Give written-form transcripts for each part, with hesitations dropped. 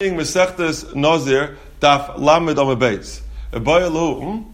Mesechtes Nazir Daf Lamed Amud Beis. Abayalahu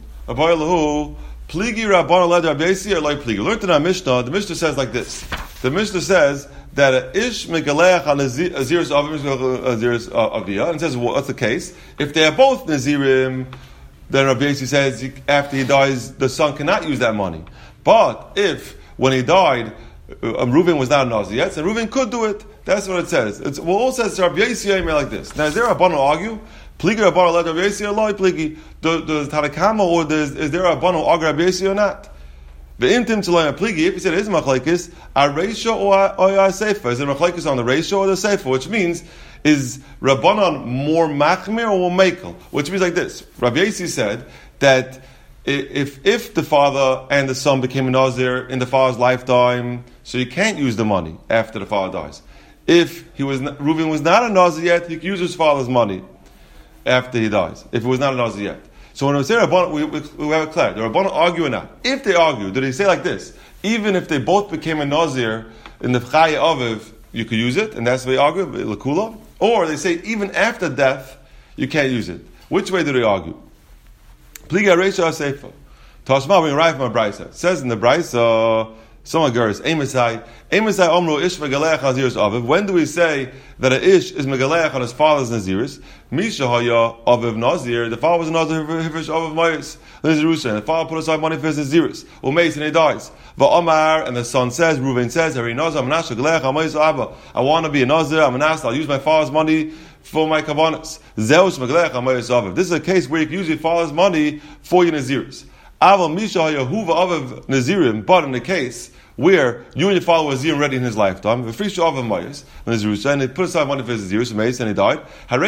Pligi Rabban Led Rabbi Yossi or like Pligi. Learned in our Mishnah. The Mishnah says like this. The Mishnah says that a ish megaleach on Naziris Aviyah, and says what's the case? If they are both Nazirim, then Rabbi Yossi says after he dies, the son cannot use that money. But if when he died, Reuven was not a Nazir yet, so Reuven could do it. That's what it says. It all says Rabbi Yossi like this. Now, is there a Rabban argue? Pligi Rabban let Rabbi Yossi or loy Pligi? Does Tanakama or is there a Rabban argue Rabbi Yossi or not? The intim tzalayim Pligi. If he said it is machlekes, a reisha or a seifa. Is it machlekes on the reisha or the seifa? Which means is Rabbanon more machmir or more mekel? Which means like this. Rabbi Yossi said that if the father and the son became a Nazir in the father's lifetime, so you can't use the money after the father dies. If Reuven was not a Nazir yet, he could use his father's money after he dies. If he was not a Nazir yet. So when we say Rabbanon, we have it clear. The Rabbanon argue or not. If they argue, do they say like this? Even if they both became a Nazir in the Chaya Aviv, you could use it, and that's the way they argue, L'kula. Or they say even after death, you can't use it. Which way do they argue? Pliga Reisha Seifa. Tashma being right from a Brisa. It says in the Brisa, someone girls, Amosai Omru Ish Megaleach Naziris Aviv. When do we say that a Ish is Megaleach on his father's Naziris? Misha Haya Aviv Nazir. The father was a Nazir Hivish Aviv Mayis Nazirusha, and the father put aside money for his Naziris. Umeis, and he dies. Va'amar, and the son says, Reuven says, Hari Nazir Manasha Galeach Amayis Abba. I want to be a Nazir. I'm an Anas. I'll use my father's money for my kavanas. Zeus Megaleach Amayis Aviv. This is a case where you can use your father's money for your Naziris. Aval Misha Yahuva Aviv Nazirim, but in the case where you and your father were Nazirim already in his lifetime, and they put aside money for his Naziris, and he died.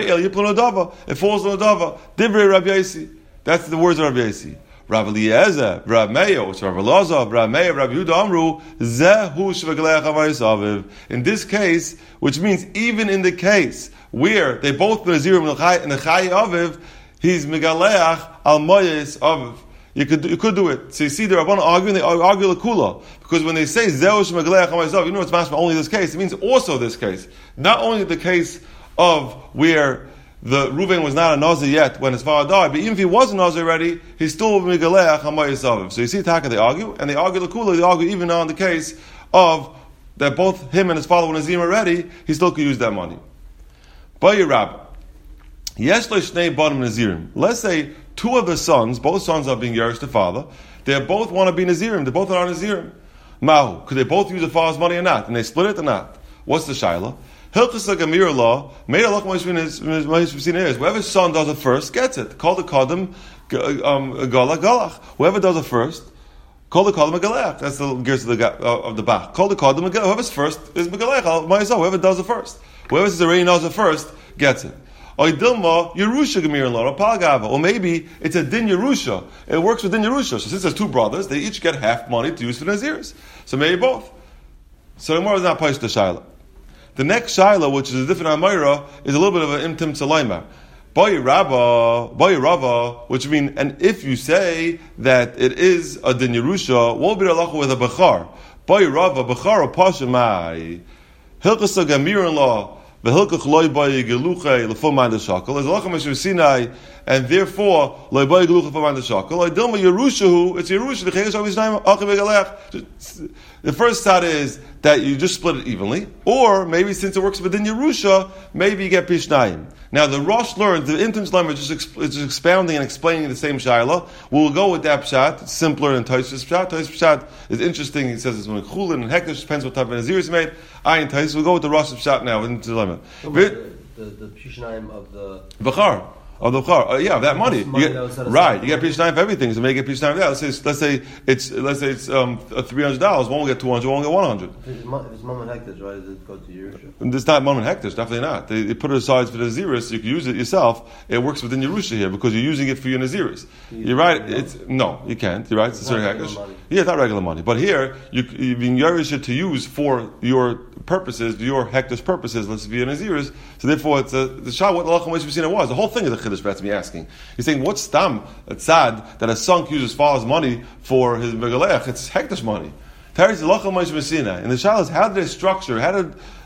It falls on Adava. Divrei Rabbi Yossi. That's the words of Rabbi Yossi. Rav Eliezer, Rav Meir, which Rav Elazar, Rav Meir, Rav Yehuda Amru, Zehu Shvagaleach Amayis Aviv. In this case, which means even in the case where they both were Nazirim in the Chai Aviv, he's Megaleach Al Mayis Aviv. You could do it. So you see the Rabbanan arguing, they argue L'kula. Because when they say Zeush Megaleach HaMayis Aviv, you know it's mashma only this case. It means also this case. Not only the case of where the Reuven was not a Nazir yet when his father died, but even if he was a Nazir already, he's still Megaleach HaMayis Aviv. So you see Taka, they argue, and they argue L'kula, they argue even now in the case of that both him and his father were Nazir already, he still could use that money. Bayi Rabba. Yesh lo shnei banim Nazirim. Let's say two of the sons, both sons are being Yerush the father, they both want to be Nazirim, they both are Nazirim. Mahu, could they both use the father's money or not? And they split it or not? What's the Shaila? Hilchas Gamir law, made a loch is whoever son does it first gets it. Call the Kadam Gala Galach. Whoever does it first, call the Kadam Galach. That's the gears of the Bach. Call the Kadam Galach. Whoever's first is Megalech. Whoever does it first. Whoever says already knows it first gets it. Or Yerusha Gemir and Law, Palgava. Or maybe it's a Din Yerusha. It works with Din Yerusha. So since there's two brothers, they each get half money to use for Naziris. So maybe both. So the Gemara is not Paish the Shaila. The next Shaila, which is a different Amira, is a little bit of an Imtim Tzalaima. Bayi Rava, which means, and if you say that it is a Din Yerusha, what will be the halacha with a Bechar? Bayi Rava, Bechar or Pashamai. Hilchas Gamir and Law. There's a Sinai, and therefore it's Yerusha. The first side is that you just split it evenly, or maybe since it works within Yerusha, maybe you get Pishnayim. Now the Rosh learns, the Intim Lemma is just expounding and explaining the same Shaila. We'll go with that Pshat. It's simpler than Taisvis Pshat. Taisvis Pshat is interesting. He says it's when Chulin and Hektish, depends what type of Nazir is made. Ayin Taisvis. We'll go with the Rosh Pshat now, Intim Lemma. The Pishnayim of the Bechar. Of the Bechar, that money. You get Pishnayim for everything. So make it Pishnayim for that. Let's say it's $300. One will get 200, one will get 100. If it's Mammon Hektish, why does it go to Yerusha? It's not Mammon Hektish, definitely not. They put it aside for the Naziris, so you can use it yourself. It works within Yerusha here because you're using it for your Naziris. You're right. No, you can't. You're right. It's a Hektish. Yeah, it's not regular money. But here, you're being Yerush to use for your purposes, your Hektish purposes, let's be a Naziris. So therefore, it's the Shah, what the Lacham Moshe was. The whole thing is a Chiddush, that's me asking. He's saying, what's Stam? It's sad that a son uses his father's money for his Megalech. It's Hektish money. Teres the Lacham Moshe. And the Shah is, how did they structure, how did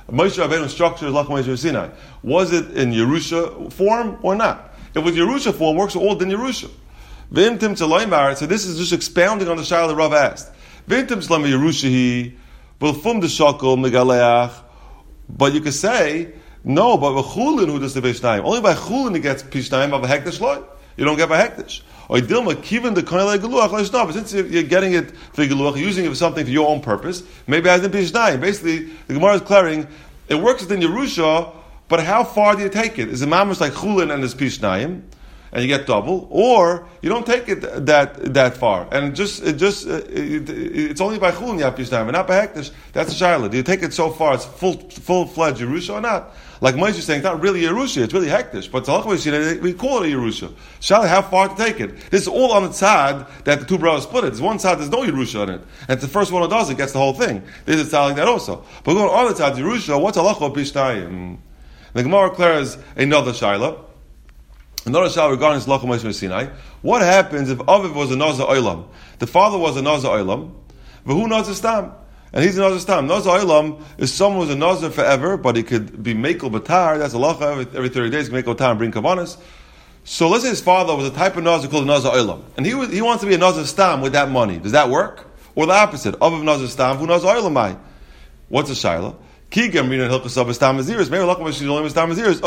Moshe Rabbeinu's structure is Lach Moshe Sinai. Was it in Yerusha form or not? If it was Yerusha form, works all din Yerusha. V'im tim tzaloymar. So this is just expounding on the shayla that Rav asked. V'im tim tzaloymar Yerusha v'lfum de shakel megaleach. But you could say no. But v'chulin who does the pishnayim? Only by chulin he gets pishnayim of a hektish loy. You don't get by hektish. Or dilma kiven the koinle geluach leishnav. Since you're getting it for geluach, using it for something for your own purpose, maybe as in pishnayim. Basically, the Gemara is clearing it works within Yerusha. But how far do you take it? Is it mamash like chulin and his pishnayim, and you get double, or you don't take it that far, and it's only by chulin you have pishnayim, and not by hektish? That's a shayla. Do you take it so far? It's full fledged Yerusha or not? Like Moshe is saying, it's not really Yerusha, it's really hektish. But we call it a Yerusha. Shayla, how far to take it? This is all on the tzad that the two brothers split it. There's one tzad, there's no Yerusha on it, and it's the first one who does it gets the whole thing. There's a tzad like that also. But going on the tzad Yerusha, what's halacha pishnayim? The Gemara declares another shayla. Another shayla regarding this Lach Moshe Sinai. What happens if Aviv was a Nazar Olam? The father was a Nazar Olam. V'hu Nazar Stam. And he's a Nazar Stam. Nazar Olam is someone who's a Nazar forever, but he could be Mekel Batar. That's a lacha. Every 30 days, he can Mekel Batar and bring Kavanas. So let's say his father was a type of Nazar called a Nazar Olam. And he wants to be a Nazar Stam with that money. Does that work? Or the opposite? Aviv Nazar Stam, V'hu Nazar Olamai. What's a shayla? Kigam Rina Hilchasab Stam Aziris. Maybe Lach Moshe only Stam Aziris.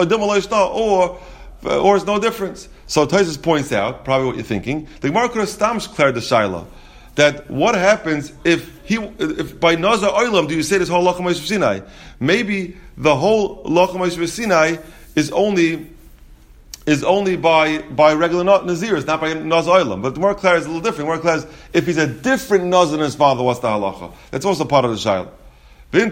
Or it's no difference. So Taisus points out, probably what you're thinking, the Gemara could have stamsh cleared the shayla. That what happens if by Nazar Olam do you say this whole Lach Moshe Sinai? Maybe the whole Lach Moshe Sinai is only by regular Naziris, not by Nazar Olam. But the Gemara clears is a little different. The Gemara clears if he's a different Nazar than his father, what's the halacha? That's also part of the shayla. And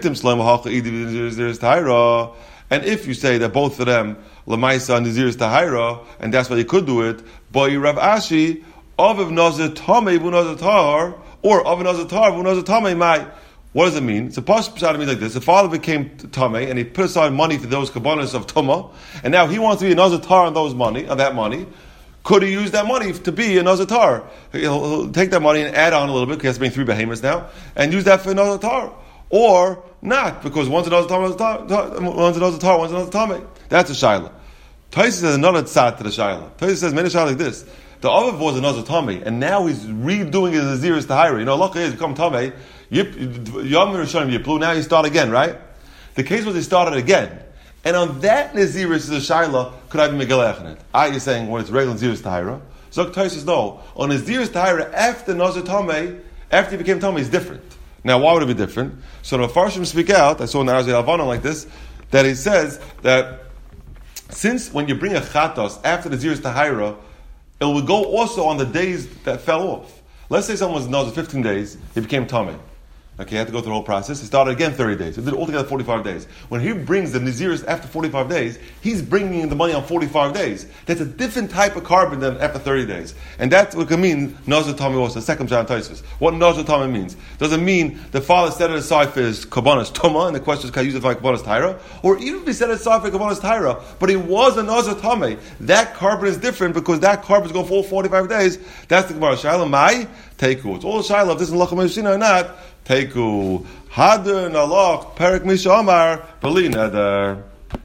if you say that both of them Lamaisa and Nazir is Tahira, and that's why they could do it, but Rav Ashi Aviv Nazir Tamei Vu Nazir Tahar, or Aviv Nazir Tahar Vu Nazir Tamei Mai. What does it mean? It's a pashut means like this: the father became Tamei, and he put aside money for those kabbanas of Tumah, and now he wants to be a Nazir Tahar on that money. Could he use that money to be a Nazir Tahar? He'll take that money and add on a little bit, because he has to bring 3 behemoths now, and use that for Nazir Tahar. Or not, because one's another Tamei, one's another Tamei. That's a shayla. Taisus says another tzad to the shayla. Taisus says many shayla like this. The Aviv was another Tamei, and now he's redoing his Naziris Tahira. You know, luckily he's become Tamei. Yom Rishonim Yiplu. Now you start again, right? The case was he started again, and on that Naziris is a shayla. Could I be Megalech in it? You're saying when it's regular Naziris Tahira. Zok Taisus no. On Naziris Tahira after Nazir Tamei, after he became Tamei, is different. Now, why would it be different? So the Farshim speak out, I saw in the Arzei Alvana like this, that he says that since when you bring a chatos after the Ziris Tahira, it will go also on the days that fell off. Let's say someone was Nazir 15 days, he became Tamei. Okay, he had to go through the whole process. He started again 30 days. He did altogether 45 days. When he brings the Naziris after 45 days, he's bringing in the money on 45 days. That's a different type of carbon than after 30 days. And that's what can mean Nazir Tamei also, the second John Taisus. What Nazir Tamei means. Does it mean the father set it aside for his Kabbanas Tumah, and the question is, can I use it for Kabbanas Tahira? Or even if he set it aside for Kabbanas Tahira, but he was a Nazir Tamei, that carbon is different because that carbon is going for all 45 days. That's the Gemara. Shayla Mai, Teiku. It's all Shayla, if this is Lach Moshe Sinai or not. Teiku. Hadar Nalach Perik Misha Amar Bali Neder.